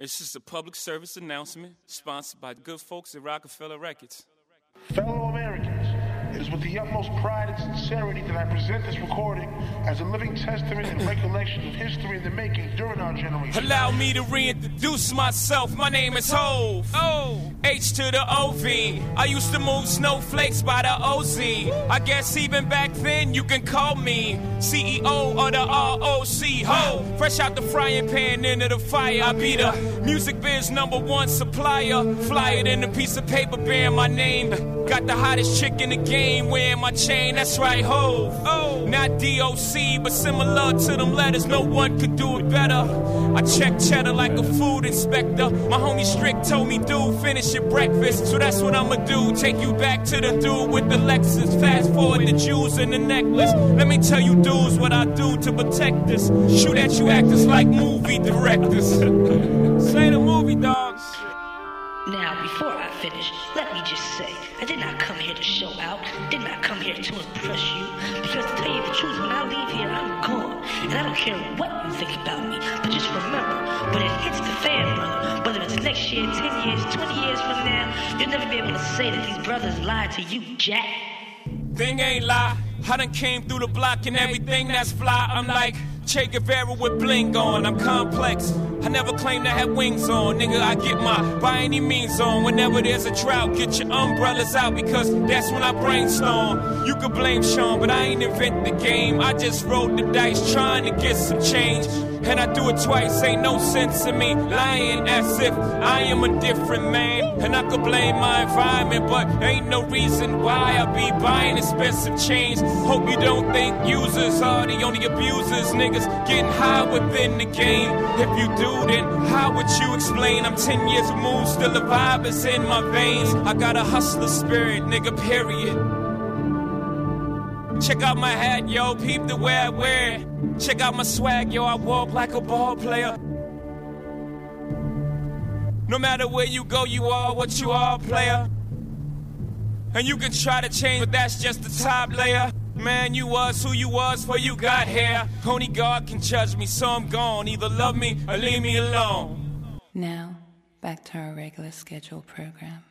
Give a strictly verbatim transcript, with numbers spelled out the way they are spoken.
It's just a public service announcement sponsored by the good folks at Rockefeller Records. Fellow Americans, it is with the utmost pride and sincerity that I present this recording as a living testament and recollection of history in the making during our generation. Allow me to reintroduce myself. My name is Hov. Oh. H to the O V. I used to move snowflakes by the O Z. I guess even back then you can call me C E O of the R O C. Ho. Fresh out the frying pan into the fire. I be the music biz number one supplier. Fly it in a piece of paper bearing my name. Got the hottest chick in the game wearing my chain. That's right, Hov. Oh. Not D O C, but similar to them letters. No one could do it better. I check cheddar like a food inspector. My homie Strick told me, dude, finish your breakfast. So that's what I'ma do. Take you back to the dude with the Lexus. Fast forward the jewels and the necklace. Let me tell you, dudes, what I do to protect this. Shoot at you actors like movie directors. Say the movie, dogs. Now, before I finish, let me just say, I did not come here to show out, did not come here to impress you, because to tell you the truth, when I leave here, I'm gone, and I don't care what you think about me, but just remember, when it hits the fan, brother, whether it's next year, ten years, twenty years from now, you'll never be able to say that these brothers lied to you, Jack. Thing ain't lie, I done came through the block and everything that's fly, I'm like Che Guevara with bling on, I'm complex. I never claim to have wings on, nigga, I get my by any means on. Whenever there's a drought, get your umbrellas out, because that's when I brainstorm. You could blame Sean, but I ain't invent the game. I just rolled the dice trying to get some change, and I do it twice, ain't no sense in me lying as if I am a different man. And I could blame my environment, but ain't no reason why I be buying expensive chains. Hope you don't think users are the only abusers, niggas getting high within the game. If you do, then how would you explain I'm ten years removed, still the vibe is in my veins. I got a hustler spirit, nigga, period. Check out my hat, yo, peep the way I wear it. Check out my swag, yo, I walk like a ball player. No matter where you go, you are what you are, player. And you can try to change, but that's just the top layer. Man, you was who you was before you got here. Only God can judge me, so I'm gone. Either love me or leave me alone. Now, back to our regular scheduled program.